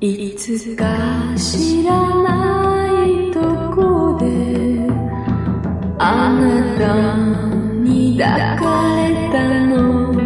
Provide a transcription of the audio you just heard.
いつか知らないとこであなたに抱かれたの